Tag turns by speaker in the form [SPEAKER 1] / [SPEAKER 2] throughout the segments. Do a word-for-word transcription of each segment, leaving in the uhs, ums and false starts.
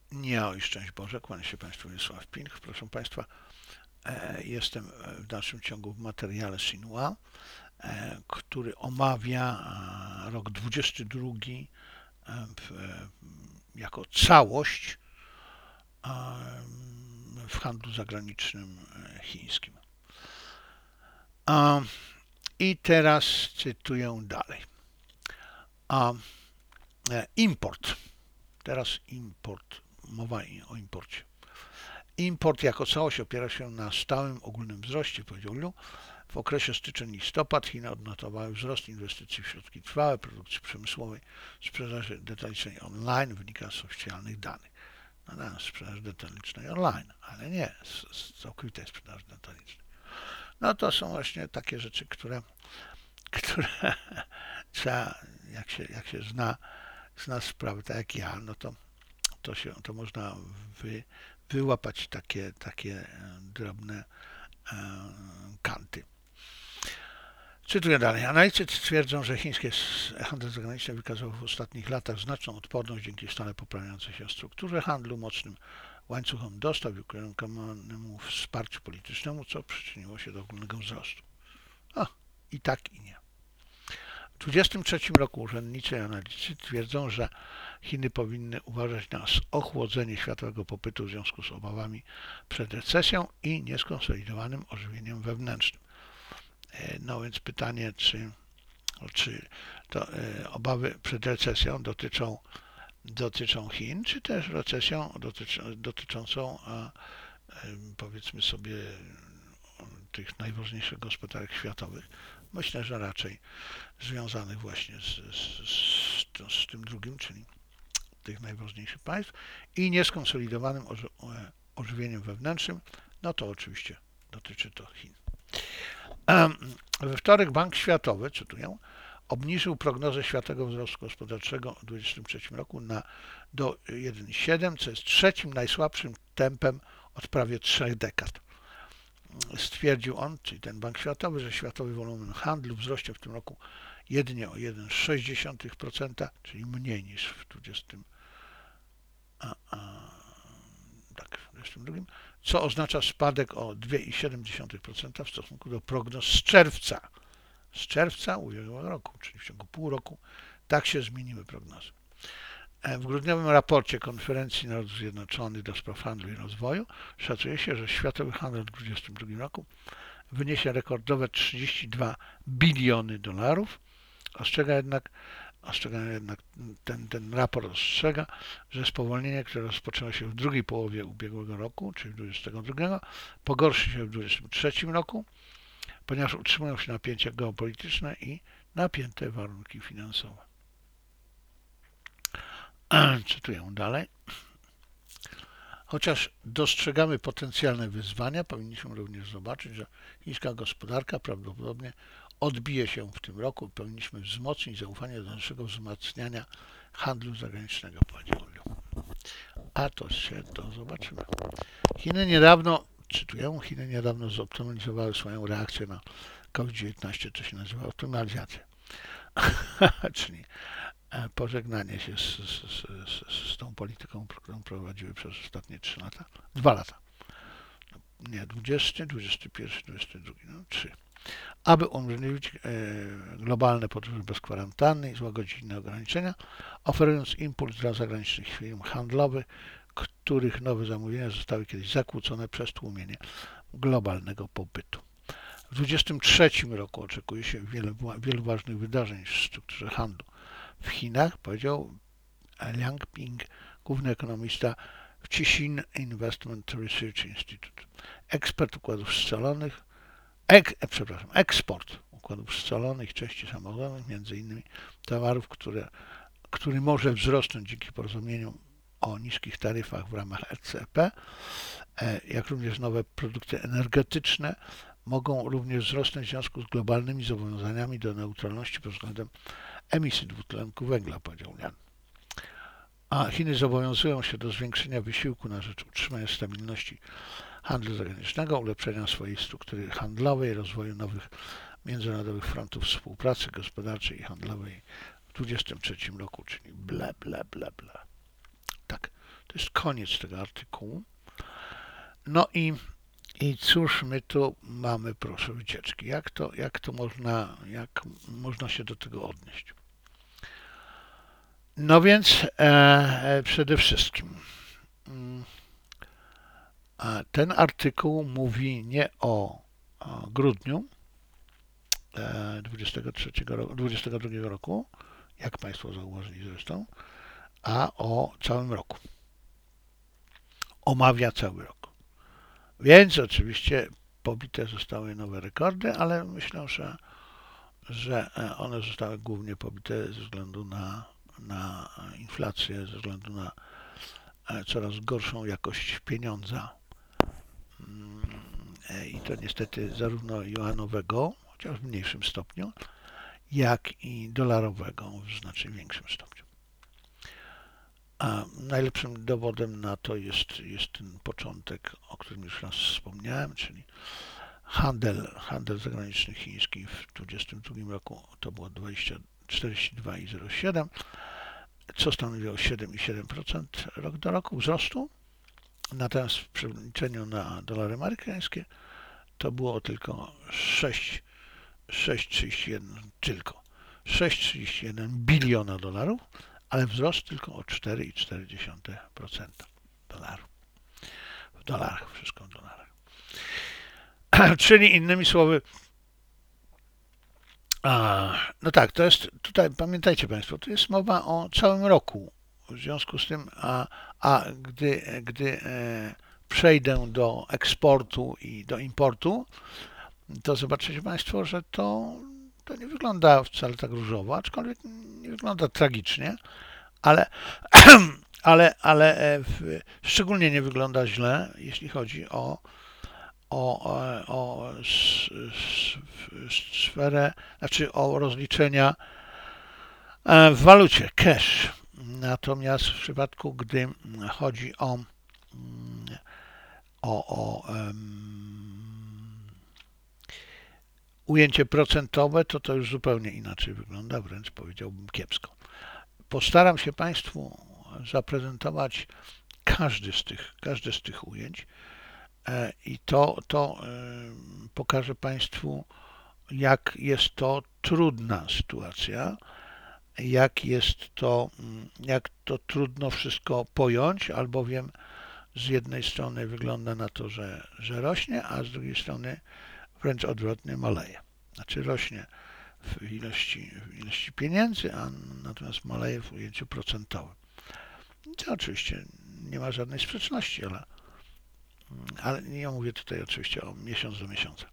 [SPEAKER 1] Nie, oj, szczęść Boże, kłania się Państwu Wiesław Pink. Proszę Państwa, e, jestem w dalszym ciągu w materiale Sinua, e, który omawia e, rok dwudziesty drugi e, w, e, jako całość e, w handlu zagranicznym e, chińskim. A, I teraz cytuję dalej. A, e, import. Teraz import. Mowa o imporcie. Import jako całość opiera się na stałym ogólnym wzroście, powiedział Liu. W okresie styczeń-listopad Chiny odnotowały wzrost inwestycji w środki trwałe, produkcji przemysłowej, sprzedaży detalicznej online, wynika z oficjalnych danych. No da, sprzedaż detalicznej online, ale nie z, z całkowitej sprzedaży detalicznej. No to są właśnie takie rzeczy, które, które trzeba, jak się, jak się zna, zna sprawę, tak jak ja, no to to, się, to można wy, wyłapać takie, takie drobne e, kanty. Cytuję dalej. Analitycy twierdzą, że chiński handel zagraniczny wykazał w ostatnich latach znaczną odporność dzięki stale poprawiającej się strukturze handlu, mocnym łańcuchom dostaw i ukierunkowanemu wsparciu politycznemu, co przyczyniło się do ogólnego wzrostu. A, i tak i nie. W dwa tysiące dwudziestym trzecim roku urzędnicy i analitycy twierdzą, że Chiny powinny uważać na ochłodzenie światowego popytu w związku z obawami przed recesją i nieskonsolidowanym ożywieniem wewnętrznym. No więc pytanie, czy, czy to obawy przed recesją dotyczą, dotyczą Chin, czy też recesją dotyczą, dotyczącą, powiedzmy sobie, tych najważniejszych gospodarek światowych. Myślę, że raczej związanych właśnie z, z, z tym drugim, czyli tych najważniejszych państw i nieskonsolidowanym ożywieniem wewnętrznym, no to oczywiście dotyczy to Chin. We wtorek Bank Światowy, cytuję, obniżył prognozę światowego wzrostu gospodarczego w dwa tysiące dwudziestym trzecim roku na, do jeden przecinek siedem, co jest trzecim najsłabszym tempem od prawie trzech dekad. Stwierdził on, czyli ten Bank Światowy, że światowy wolumen handlu wzrośnie w tym roku jedynie o jeden przecinek sześć procent, czyli mniej niż w dwudziestym a, a, tak, dwudziestym drugim, co oznacza spadek o dwa przecinek siedem procent w stosunku do prognoz z czerwca. Z czerwca ubiegłego roku, czyli w ciągu pół roku, tak się zmieniły prognozy. W grudniowym raporcie Konferencji Narodów Zjednoczonych do spraw handlu i rozwoju szacuje się, że światowy handel w dwa tysiące dwudziestym drugim roku wyniesie rekordowe trzydzieści dwa biliony dolarów. Ostrzega jednak, ostrzega jednak ten, ten raport ostrzega, że spowolnienie, które rozpoczęło się w drugiej połowie ubiegłego roku, czyli dwudziestego drugiego, pogorszy się w dwudziestym trzecim roku, ponieważ utrzymują się napięcia geopolityczne i napięte warunki finansowe. Cytuję dalej. Chociaż dostrzegamy potencjalne wyzwania, powinniśmy również zobaczyć, że chińska gospodarka prawdopodobnie odbije się w tym roku. Powinniśmy wzmocnić zaufanie do naszego wzmacniania handlu zagranicznego, powiedział Liu. A to się to zobaczymy. Chiny niedawno, cytuję, Chiny niedawno zoptymalizowały swoją reakcję na COVID dziewiętnaście, to się nazywa optymalizacja. Czyli pożegnanie się z, z, z, z tą polityką, którą prowadziły przez ostatnie trzy lata, dwa lata. Nie, dwudziesty, dwudziesty pierwszy, dwudziesty drugi, no trzy. Aby umożliwić e, globalne podróże bez kwarantanny i złagodzić inne ograniczenia, oferując impuls dla zagranicznych firm handlowych, których nowe zamówienia zostały kiedyś zakłócone przez tłumienie globalnego popytu. W dwudziestym trzecim roku oczekuje się wiele, wielu ważnych wydarzeń w strukturze handlu. W Chinach, powiedział Liang Ping, główny ekonomista w Cixin Investment Research Institute. Ekspert układów scalonych, ek, przepraszam, eksport układów scalonych, części samochodowych, między innymi towarów, które, który może wzrosnąć dzięki porozumieniu o niskich taryfach w ramach E C P, jak również nowe produkty energetyczne, mogą również wzrosnąć w związku z globalnymi zobowiązaniami do neutralności pod względem emisji dwutlenku węgla, powiedział Lian. A Chiny zobowiązują się do zwiększenia wysiłku na rzecz utrzymania stabilności handlu zagranicznego, ulepszenia swojej struktury handlowej, rozwoju nowych międzynarodowych frontów współpracy gospodarczej i handlowej w dwudziestym trzecim roku, czyli ble, ble, ble, ble. Tak, to To jest koniec tego artykułu. No i, i cóż my tu mamy, proszę, wycieczki. Jak to, jak to można, jak można się do tego odnieść? No więc e, przede wszystkim mm, ten artykuł mówi nie o, o grudniu e, dwudziestego trzeciego roku, dwudziestego drugiego roku, jak Państwo zauważyli zresztą, a o całym roku. Omawia cały rok. Więc oczywiście pobite zostały nowe rekordy, ale myślę, że, że one zostały głównie pobite ze względu na, na inflację, ze względu na coraz gorszą jakość pieniądza. I to niestety zarówno juanowego, chociaż w mniejszym stopniu, jak i dolarowego w znacznie większym stopniu. A najlepszym dowodem na to jest, jest ten początek, o którym już raz wspomniałem, czyli handel, handel zagraniczny chiński w dwa tysiące dwudziestym drugim roku to było czterdzieści dwa przecinek zero siedem, co stanowiło siedem przecinek siedem procent rok do roku wzrostu. Natomiast w przeliczeniu na dolary amerykańskie to było tylko sześć przecinek trzydzieści jeden tylko sześć przecinek trzydzieści jeden biliona dolarów, ale wzrost tylko o cztery przecinek cztery procent dolarów. W dolarach, wszystko w dolarach. Czyli innymi słowy, a, no tak, to jest tutaj, pamiętajcie Państwo, to jest mowa o całym roku. W związku z tym, a, a gdy, gdy e, przejdę do eksportu i do importu, to zobaczycie Państwo, że to, to nie wygląda wcale tak różowo, aczkolwiek nie wygląda tragicznie, ale, ale, ale w, szczególnie nie wygląda źle, jeśli chodzi o, o, o, o sferę, znaczy o rozliczenia w walucie, cash. Natomiast w przypadku, gdy chodzi o, o, o um, ujęcie procentowe, to to już zupełnie inaczej wygląda, wręcz powiedziałbym kiepsko. Postaram się Państwu zaprezentować każdy z tych, każde z tych ujęć i to, to pokażę Państwu, jak jest to trudna sytuacja, jak jest to, jak to trudno wszystko pojąć, albowiem z jednej strony wygląda na to, że, że rośnie, a z drugiej strony wręcz odwrotnie maleje. Znaczy rośnie w ilości, w ilości pieniędzy, a natomiast maleje w ujęciu procentowym. To oczywiście nie ma żadnej sprzeczności, ale, ale ja mówię tutaj oczywiście o miesiąc do miesiąca.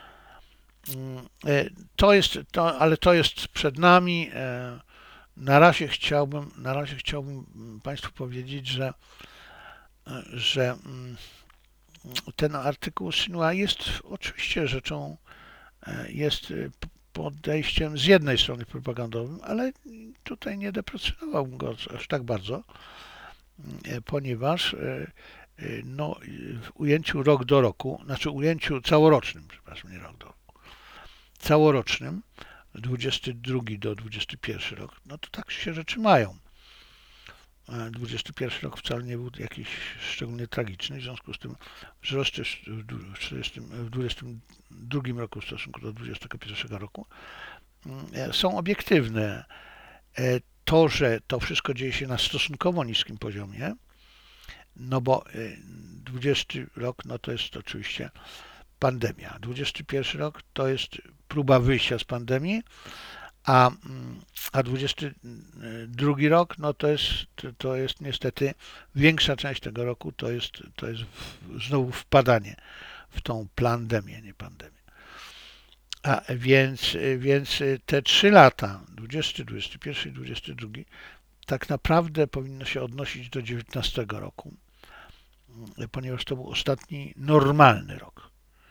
[SPEAKER 1] To jest, to, ale to jest przed nami. Na razie chciałbym, na razie chciałbym Państwu powiedzieć, że, że ten artykuł Sinua jest oczywiście rzeczą, jest podejściem z jednej strony propagandowym, ale tutaj nie deprecjonowałbym go aż tak bardzo, ponieważ no, w ujęciu rok do roku, znaczy ujęciu całorocznym, przepraszam, nie rok do roku, całorocznym, dwudziesty drugi do dwudziestego pierwszego rok, no to tak się rzeczy mają. dwudziesty pierwszy rok wcale nie był jakiś szczególnie tragiczny, w związku z tym wzrosty w dwudziestym drugim roku w stosunku do dwudziestego pierwszego roku są obiektywne. To, że to wszystko dzieje się na stosunkowo niskim poziomie, no bo dwudziesty rok, no to jest oczywiście pandemia. dwudziesty pierwszy rok to jest próba wyjścia z pandemii, a, a dwudziesty drugi rok, no to jest, to jest niestety większa część tego roku, to jest, to jest znowu wpadanie w tą plandemię, nie pandemię. A więc, więc te trzy lata, dwudziesty, dwudziesty pierwszy i dwudziesty drugi, tak naprawdę powinno się odnosić do dziewiętnastego roku, ponieważ to był ostatni normalny rok.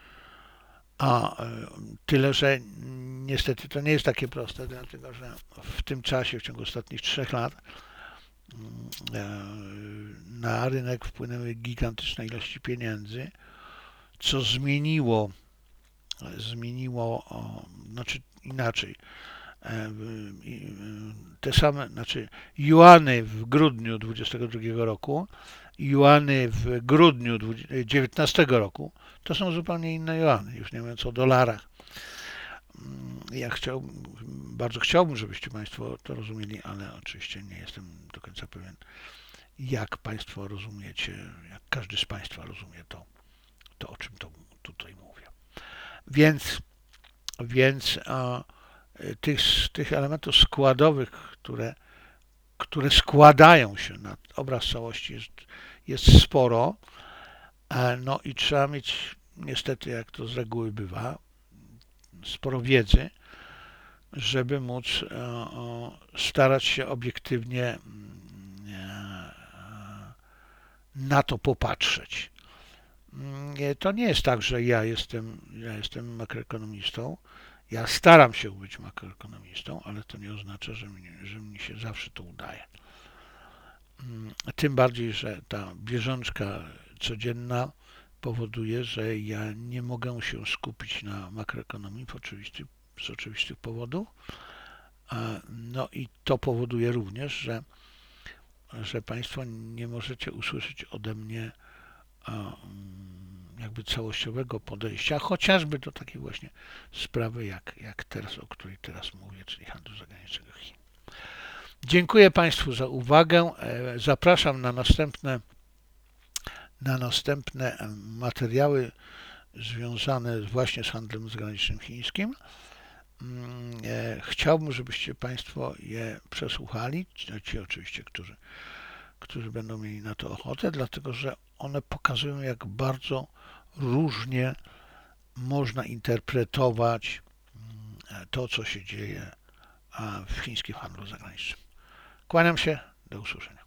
[SPEAKER 1] A tyle, że niestety to nie jest takie proste, dlatego że w tym czasie, w ciągu ostatnich trzech lat, na rynek wpłynęły gigantyczne ilości pieniędzy, co zmieniło, zmieniło, znaczy inaczej, te same, znaczy juany w grudniu dwudziestego drugiego roku, juany w grudniu dziewiętnastego roku, to są zupełnie inne juany, już nie mówiąc o dolarach. Ja chciał, bardzo chciałbym, żebyście Państwo to rozumieli, ale oczywiście nie jestem do końca pewien, jak Państwo rozumiecie, jak każdy z Państwa rozumie to, to o czym to tutaj mówię. Więc, więc a, tych, tych elementów składowych, które, które składają się na obraz całości jest, jest sporo, no i trzeba mieć niestety, jak to z reguły bywa, sporo wiedzy, żeby móc starać się obiektywnie na to popatrzeć. To nie jest tak, że ja jestem, ja jestem makroekonomistą. Ja staram się być makroekonomistą, ale to nie oznacza, że mi, że mi się zawsze to udaje. Tym bardziej, że ta bieżączka codzienna powoduje, że ja nie mogę się skupić na makroekonomii z oczywistych powodów. No i to powoduje również, że, że Państwo nie możecie usłyszeć ode mnie jakby całościowego podejścia, chociażby do takiej właśnie sprawy, jak, jak teraz, o której teraz mówię, czyli handlu zagranicznego Chin. Dziękuję Państwu za uwagę. Zapraszam na następne, na następne materiały związane właśnie z handlem zagranicznym chińskim. Chciałbym, żebyście Państwo je przesłuchali, ci oczywiście, którzy, którzy będą mieli na to ochotę, dlatego że one pokazują, jak bardzo różnie można interpretować to, co się dzieje w chińskim handlu zagranicznym. Kłaniam się, do usłyszenia.